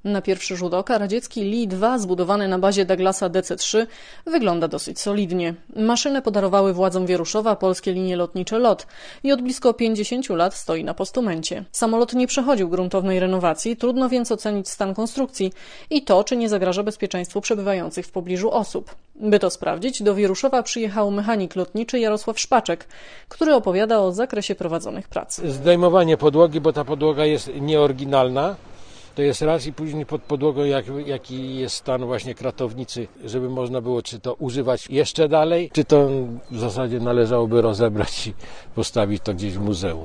Na pierwszy rzut oka radziecki Li-2 zbudowany na bazie Douglasa DC-3 wygląda dosyć solidnie. Maszynę podarowały władzom Wieruszowa polskie linie lotnicze LOT i od blisko 50 lat stoi na postumencie. Samolot nie przechodził gruntownej renowacji, trudno więc ocenić stan konstrukcji i to, czy nie zagraża bezpieczeństwu przebywających w pobliżu osób. By to sprawdzić, do Wieruszowa przyjechał mechanik lotniczy Jarosław Szpaczek, który opowiada o zakresie prowadzonych prac. Zdejmowanie podłogi, bo ta podłoga jest nieoryginalna. To jest raz i później pod podłogą jaki jest stan właśnie kratownicy, żeby można było czy to używać jeszcze dalej, czy to w zasadzie należałoby rozebrać i postawić to gdzieś w muzeum.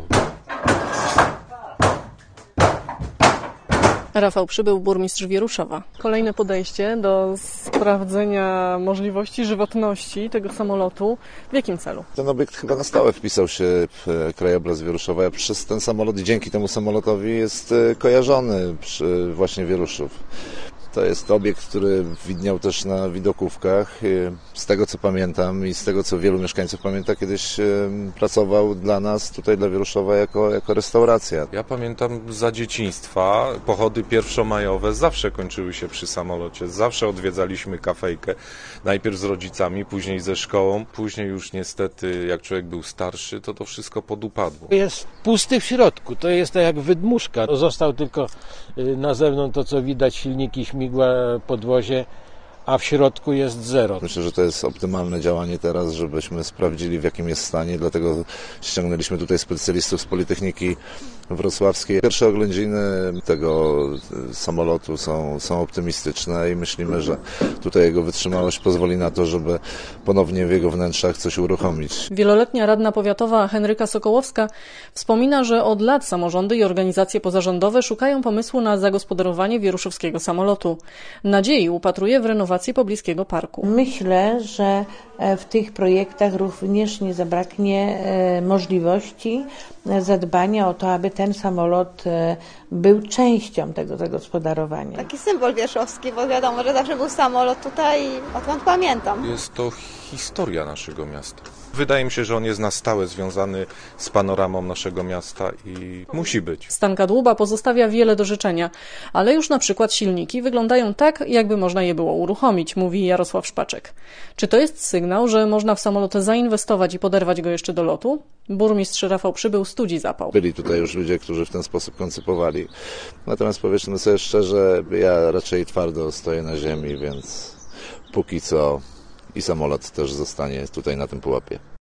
Rafał Przybył, burmistrz Wieruszowa. Kolejne podejście do sprawdzenia możliwości żywotności tego samolotu. W jakim celu? Ten obiekt chyba na stałe wpisał się w krajobraz Wieruszowa. Przez ten samolot i dzięki temu samolotowi jest kojarzony właśnie Wieruszów. To jest obiekt, który widniał też na widokówkach. Z tego co pamiętam i z tego co wielu mieszkańców pamięta, kiedyś pracował dla nas, tutaj dla Wieruszowa jako restauracja. Ja pamiętam za dzieciństwa pochody pierwszomajowe zawsze kończyły się przy samolocie. Zawsze odwiedzaliśmy kafejkę. Najpierw z rodzicami, później ze szkołą. Później już niestety, jak człowiek był starszy, to wszystko podupadło. Jest pusty w środku, to jest tak jak wydmuszka. Został tylko na zewnątrz to, co widać, silniki, śmigła, podwozie, a w środku jest zero. Myślę, że to jest optymalne działanie teraz, żebyśmy sprawdzili, w jakim jest stanie, dlatego ściągnęliśmy tutaj specjalistów z Politechniki Wrocławskiej. Pierwsze oględziny tego samolotu są optymistyczne i myślimy, że tutaj jego wytrzymałość pozwoli na to, żeby ponownie w jego wnętrzach coś uruchomić. Wieloletnia radna powiatowa Henryka Sokołowska wspomina, że od lat samorządy i organizacje pozarządowe szukają pomysłu na zagospodarowanie wieruszowskiego samolotu. Nadziei upatruje w renowacji pobliskiego parku. Myślę, że w tych projektach również nie zabraknie możliwości zadbania o to, aby ten samolot był częścią tego zagospodarowania. Taki symbol wierszowski, bo wiadomo, że zawsze był samolot tutaj, odkąd pamiętam. Jest to historia naszego miasta. Wydaje mi się, że on jest na stałe związany z panoramą naszego miasta i musi być. Stan kadłuba pozostawia wiele do życzenia, ale już na przykład silniki wyglądają tak, jakby można je było uruchomić, mówi Jarosław Szpaczek. Czy to jest sygnał, że można w samolot zainwestować i poderwać go jeszcze do lotu? Burmistrz Rafał Przybył studzi zapał. Byli tutaj już ludzie, którzy w ten sposób koncypowali. Natomiast powiedzmy sobie szczerze, ja raczej twardo stoję na ziemi, więc póki co i samolot też zostanie tutaj na tym pułapie.